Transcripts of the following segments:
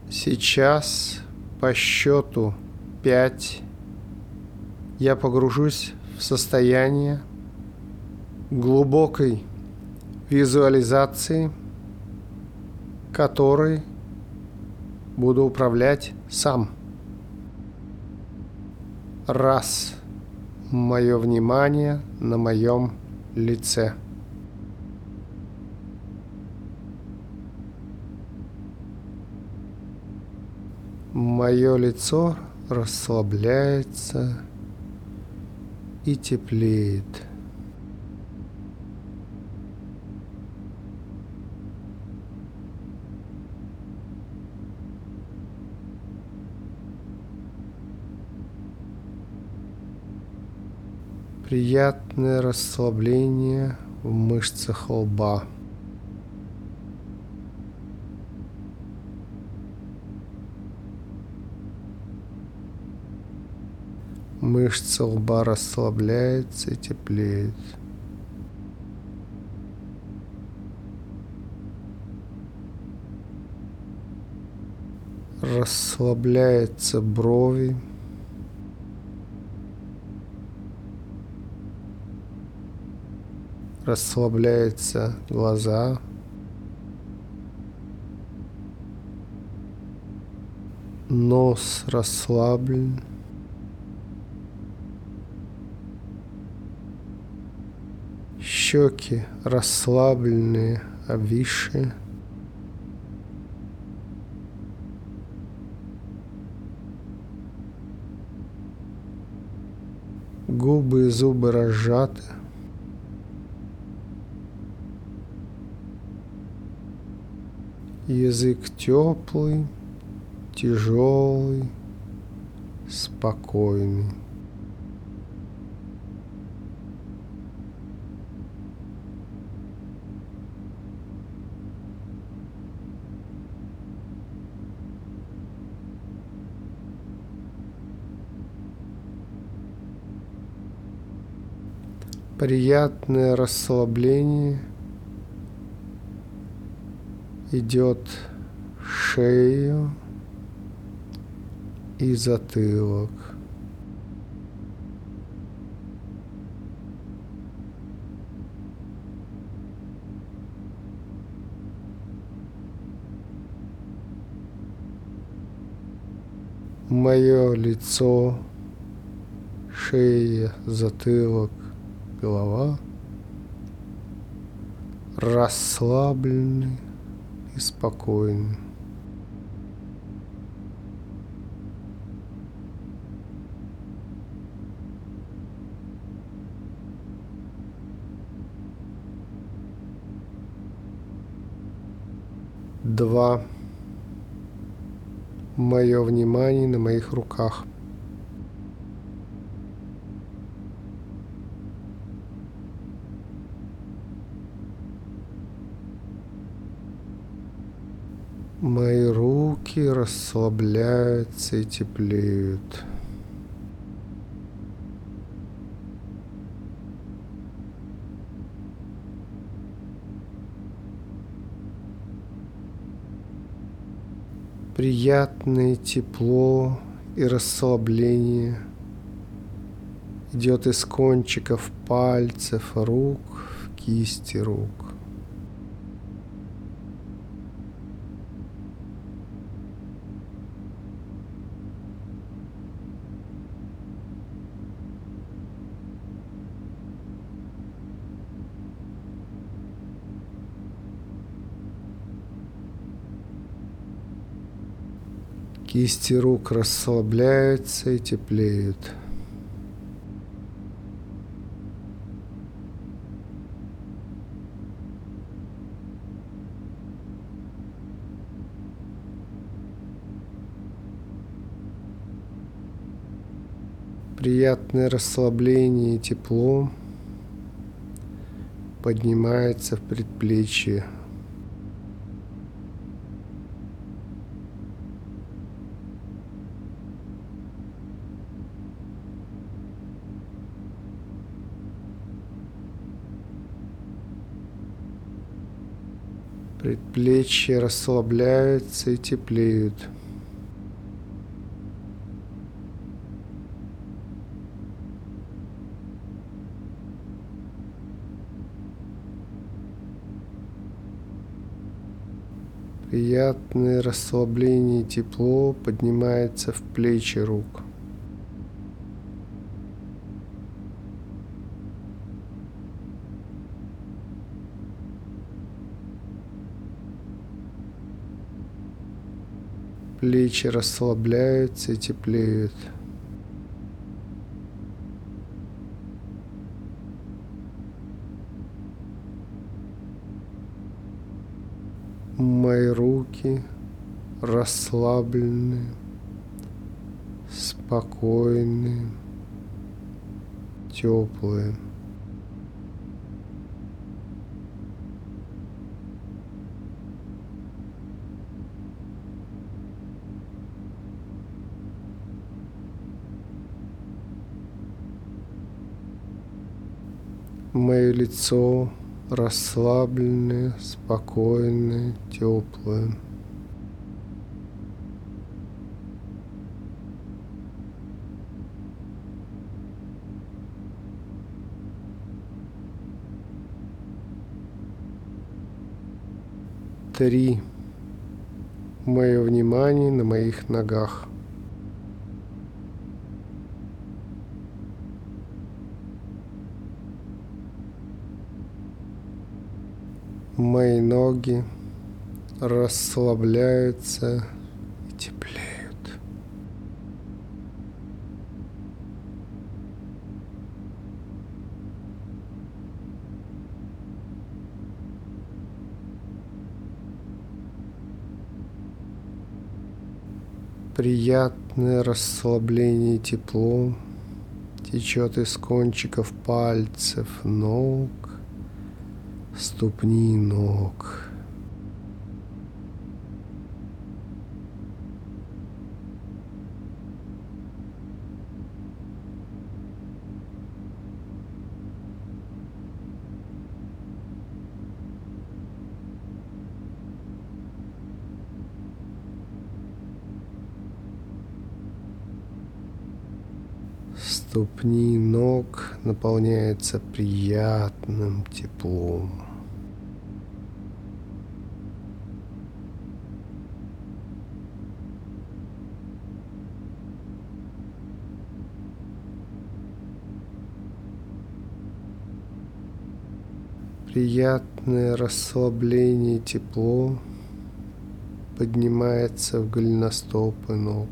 Сейчас по счету 5 я погружусь в состояние глубокой визуализации, которой буду управлять сам. Раз. Мое внимание на моем лице. Мое лицо расслабляется и теплеет. Приятное расслабление в мышцах лба. Мышца лба расслабляется и теплеет. Расслабляются брови. Расслабляются глаза. Нос расслаблен. Щеки расслабленные, обвисшие. Губы и зубы разжаты. Язык теплый, тяжелый, спокойный. Приятное расслабление идет в шею и затылок. Мое лицо, шея, затылок, голова расслаблены и спокойны. Два. Мое внимание на моих руках. Мои руки расслабляются и теплеют. Приятное тепло и расслабление идет из кончиков пальцев рук в кисти рук. Кисти рук расслабляются и теплеют. Приятное расслабление и тепло поднимается в предплечье. Предплечья расслабляются и теплеют. Приятное расслабление и тепло поднимается в плечи рук. Плечи расслабляются и теплеют. Мои руки расслаблены, спокойны, теплые. Мое лицо расслабленное, спокойное, теплое. Три. Мое внимание на моих ногах. Мои ноги расслабляются и теплеют. Приятное расслабление и тепло течет из кончиков пальцев ног, ступни ног. Ступни ног наполняются приятным теплом. Приятное расслабление и тепло поднимается в голеностопы ног.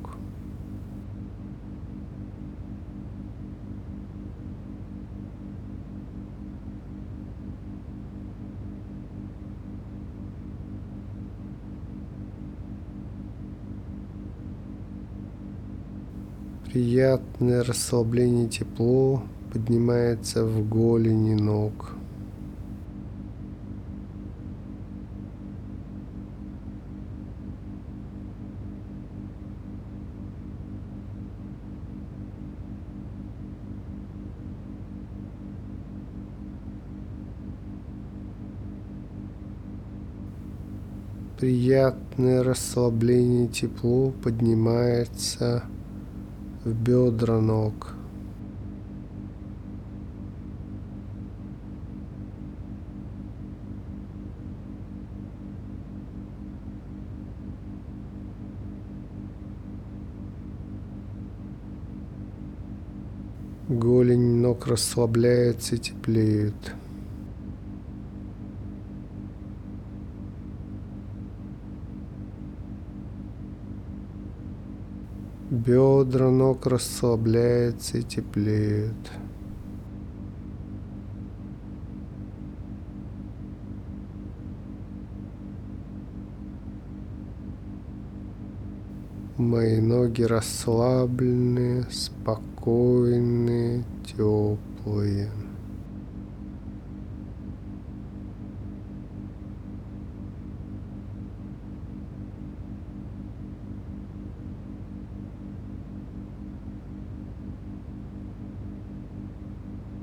Приятное расслабление и тепло поднимается в голени ног. Приятное расслабление и тепло поднимается в бедра ног. Голень ног расслабляется и теплеет. Бедра ног расслабляются и теплеют. Мои ноги расслабленные, спокойные, теплые.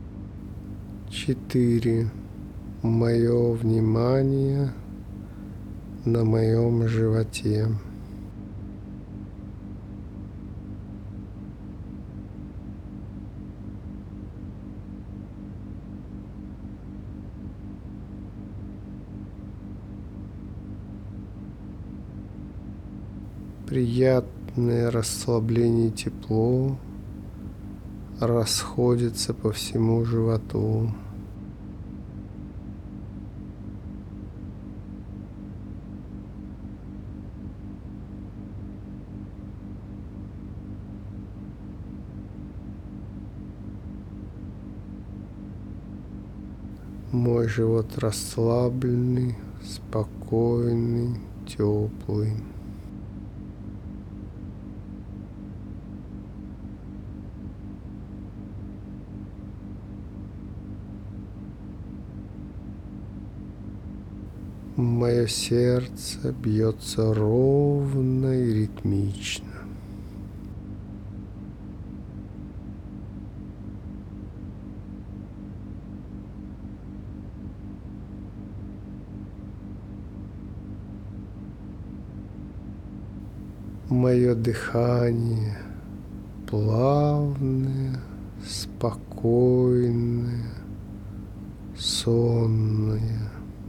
Четыре. Мое внимание на моем животе. Приятное расслабление и тепло расходится по всему животу. Мой живот расслабленный, спокойный, теплый. Мое сердце бьется ровно и ритмично. Мое дыхание плавное, спокойное, сонное.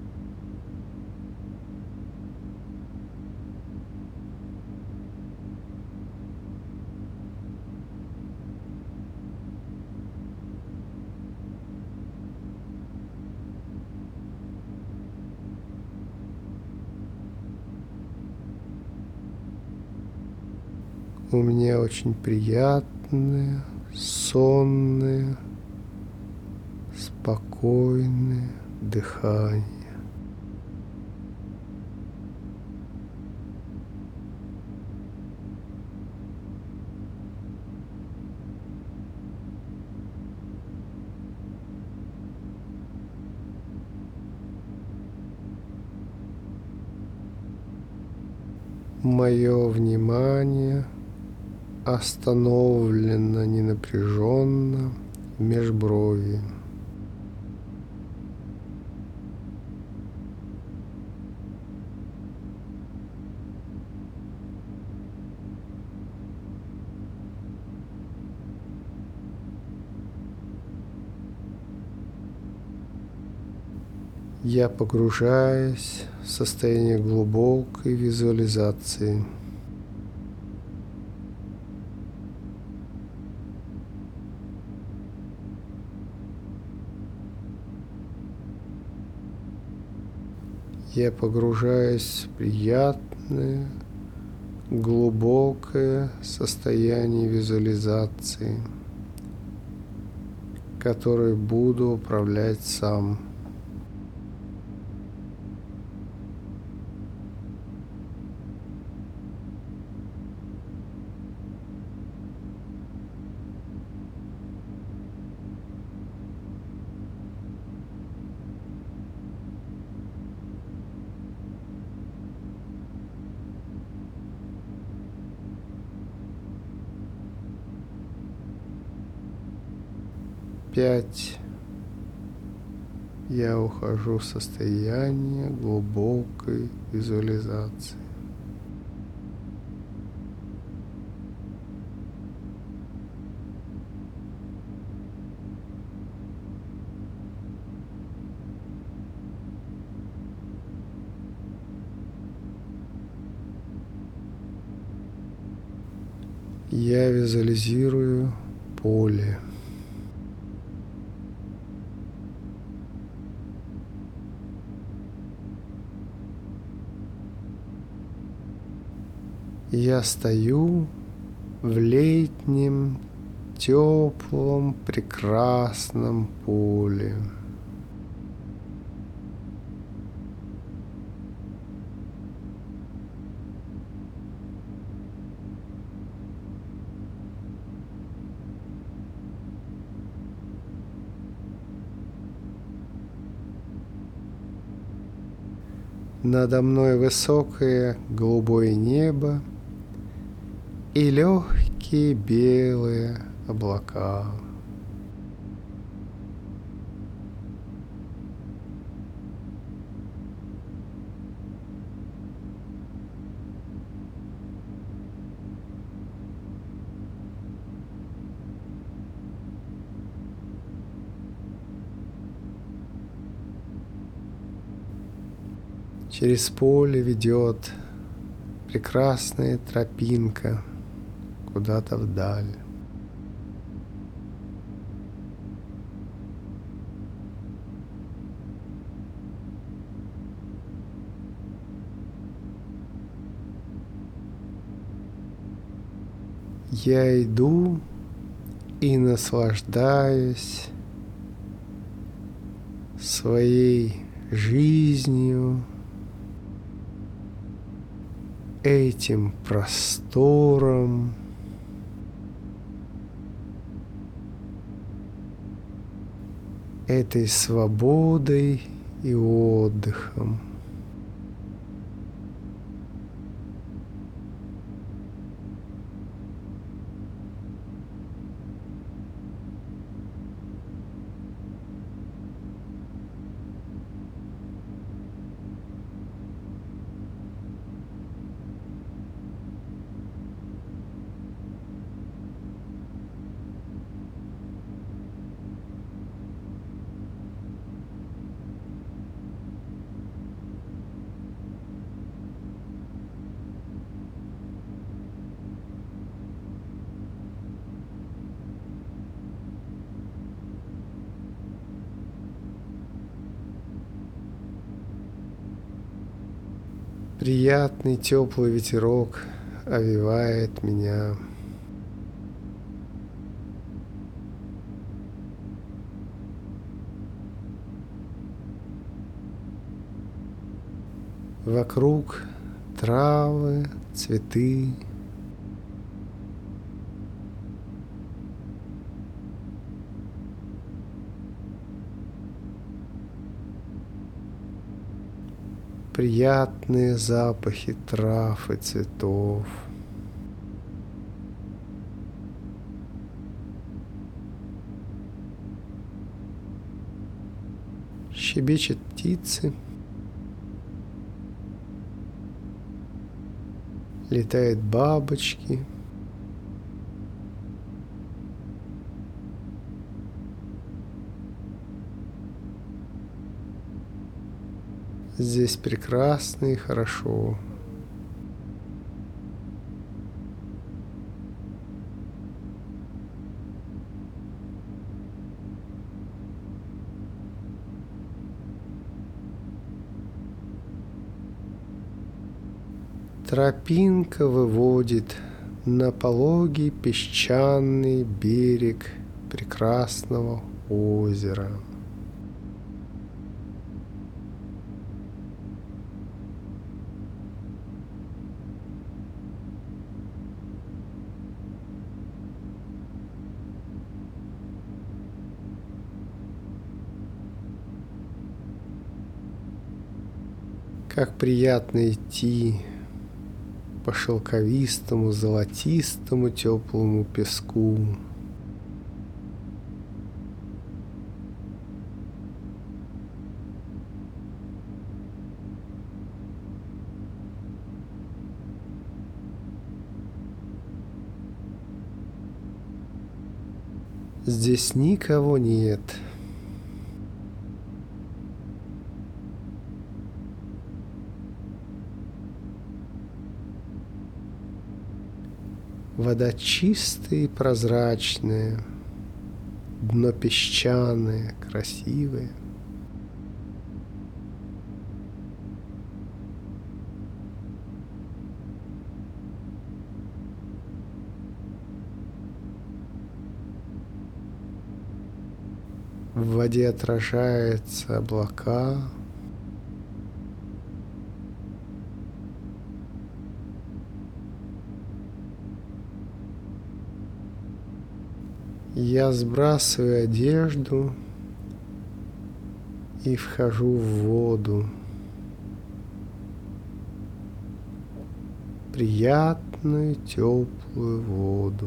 У меня очень приятное, сонное, спокойное дыхание. Мое внимание остановлено ненапряженно в межброви. Я погружаюсь в состояние глубокой визуализации. Я погружаюсь в приятное, глубокое состояние визуализации, которое буду управлять сам. Пять. Я ухожу в состояние глубокой визуализации. Я визуализирую поле. Я стою в летнем, теплом, прекрасном поле. Надо мной высокое голубое небо и легкие белые облака. Через поле ведет прекрасная тропинка куда-то вдаль. Я иду и наслаждаюсь своей жизнью, этим простором, этой свободой и отдыхом. Приятный теплый ветерок овевает меня. Вокруг травы, цветы. Приятные запахи трав и цветов. Щебечут птицы. Летают бабочки. Здесь прекрасно и хорошо. Тропинка выводит на пологий песчаный берег прекрасного озера. Как приятно идти по шелковистому, золотистому, теплому песку. Здесь никого нет. Вода чистая и прозрачная, дно песчаное, красивое. В воде отражаются облака. Я сбрасываю одежду и вхожу в воду. Приятную, теплую воду.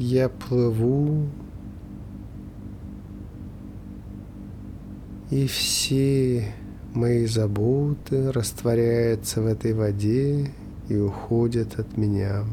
Я плыву, и все мои заботы растворяются в этой воде и уходят от меня.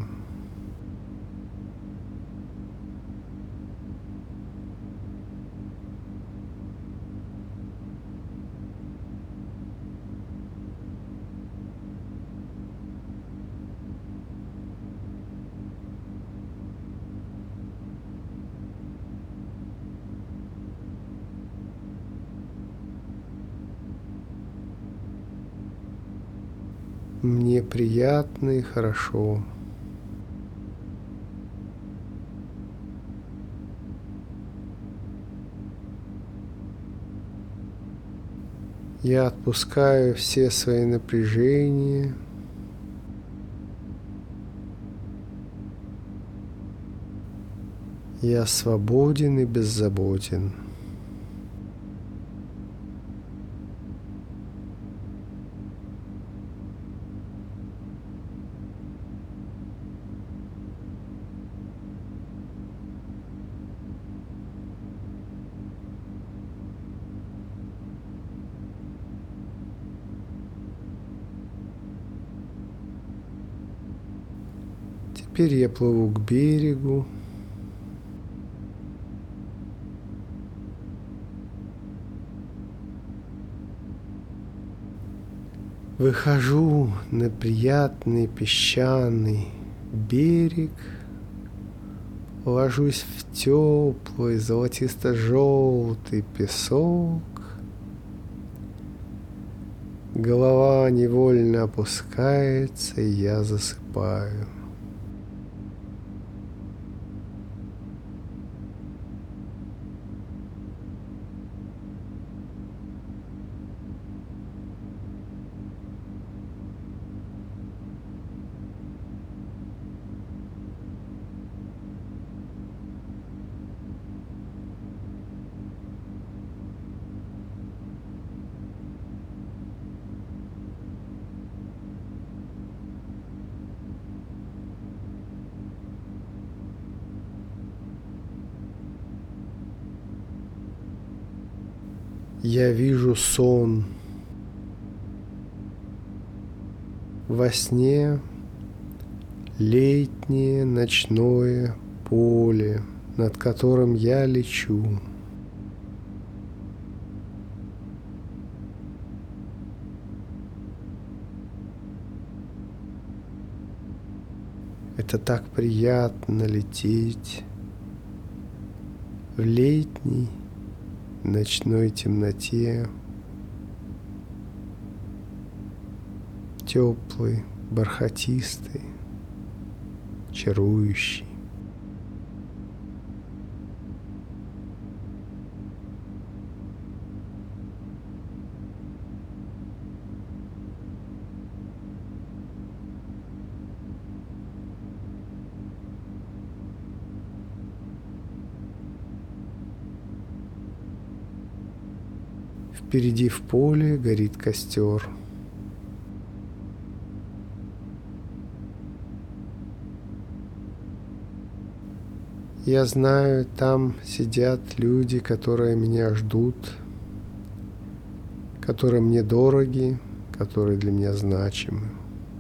Мне приятно и хорошо. Я отпускаю все свои напряжения. Я свободен и беззаботен. Теперь я плыву к берегу. Выхожу на приятный песчаный берег, ложусь в теплый золотисто-желтый песок. Голова невольно опускается, и я засыпаю. Я вижу сон. Во сне летнее ночное поле, над которым я лечу. Это так приятно лететь в летней ночной темноте, теплый, бархатистый, чарующий. Впереди в поле горит костер. Я знаю, там сидят люди, которые меня ждут, которые мне дороги, которые для меня значимы.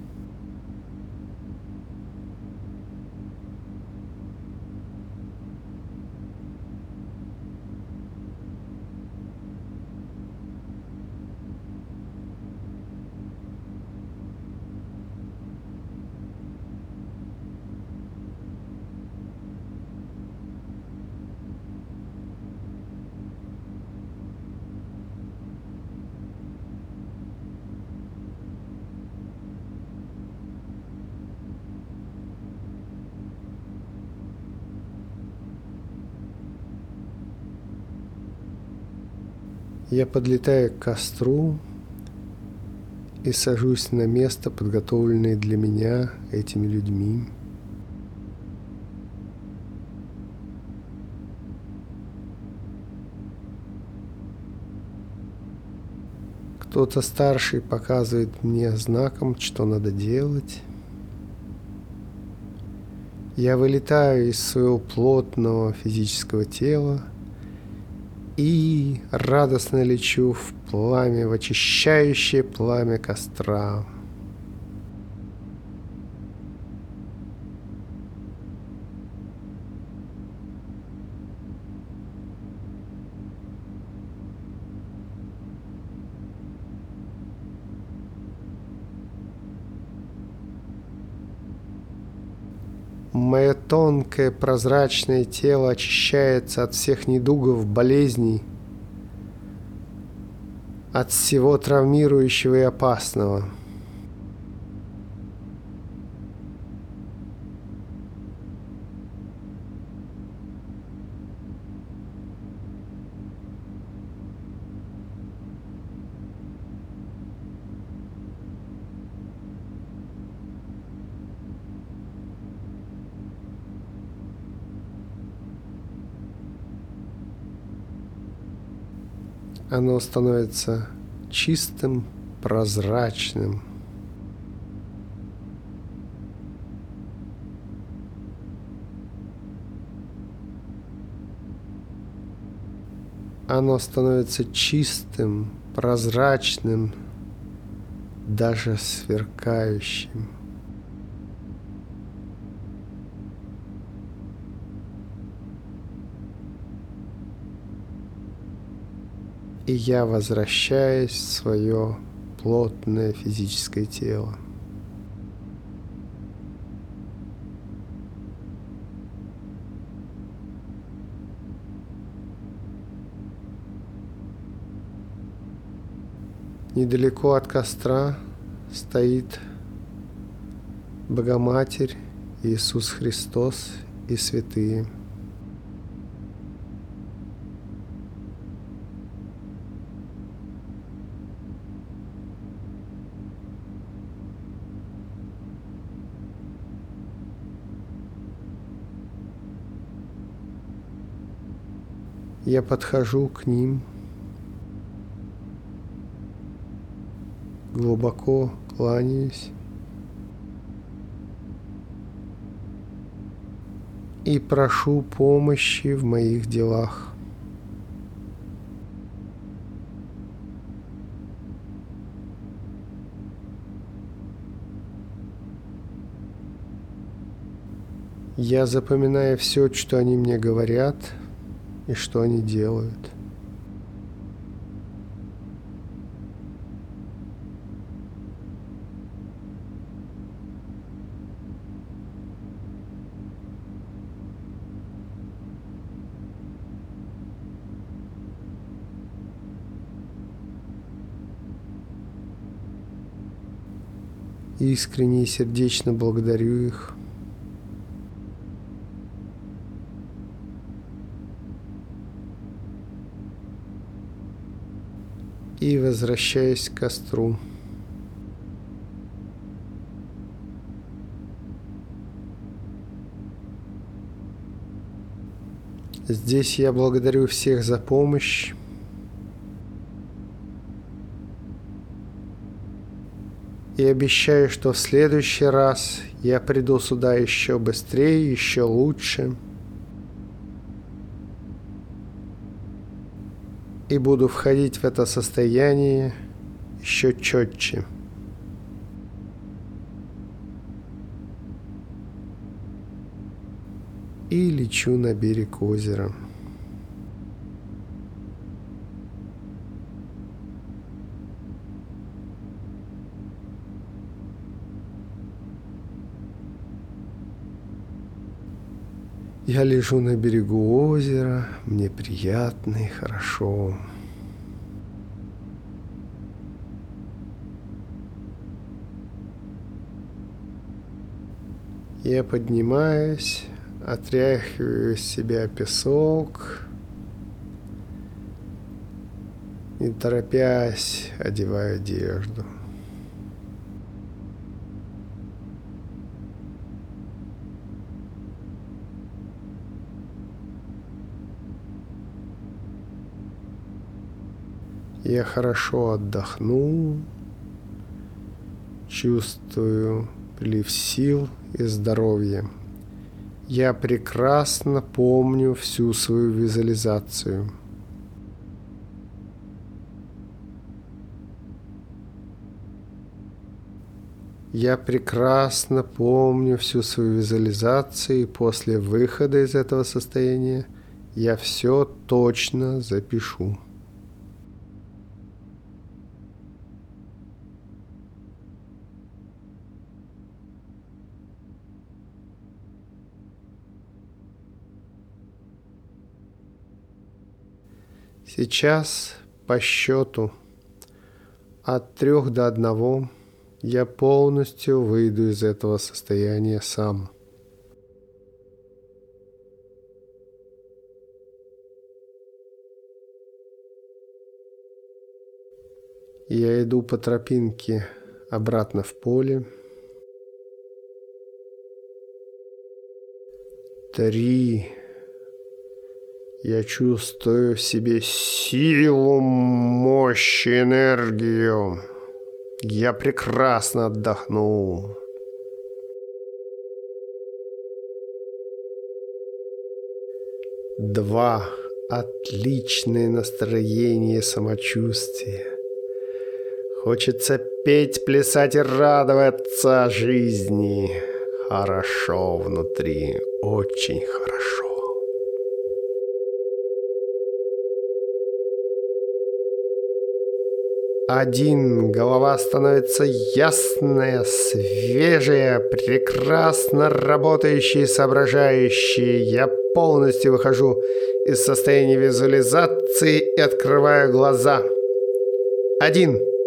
Я подлетаю к костру и сажусь на место, подготовленное для меня этими людьми. Кто-то старший показывает мне знаком, что надо делать. Я вылетаю из своего плотного физического тела и радостно лечу в пламя, в очищающее пламя костра. Мое тонкое прозрачное тело очищается от всех недугов, болезней, от всего травмирующего и опасного. Оно становится чистым, прозрачным. Оно становится чистым, прозрачным, даже сверкающим. И я возвращаюсь в свое плотное физическое тело. Недалеко от костра стоит Богоматерь, Иисус Христос и святые. Я подхожу к ним, глубоко кланяюсь и прошу помощи в моих делах. Я запоминаю все, что они мне говорят и что они делают. Искренне и сердечно благодарю их. И возвращаюсь к костру. Здесь я благодарю всех за помощь. И обещаю, что в следующий раз я приду сюда еще быстрее, еще лучше. И буду входить в это состояние еще четче. И лечу на берег озера. Я лежу на берегу озера, мне приятно и хорошо. Я поднимаюсь, отряхиваю с себя песок, не торопясь одеваю одежду. Я хорошо отдохнул, чувствую прилив сил и здоровья. Я прекрасно помню всю свою визуализацию. Я прекрасно помню всю свою визуализацию, и после выхода из этого состояния я все точно запишу. Сейчас по счету от 3 до 1 я полностью выйду из этого состояния сам. Я иду по тропинке обратно в поле. 3. Я чувствую в себе силу, мощь, энергию. Я прекрасно отдохнул. 2. Отличное настроение и самочувствие. Хочется петь, плясать и радоваться жизни. Хорошо внутри, очень хорошо. 1. Голова становится ясная, свежая, прекрасно работающая и соображающая. Я полностью выхожу из состояния визуализации и открываю глаза. 1.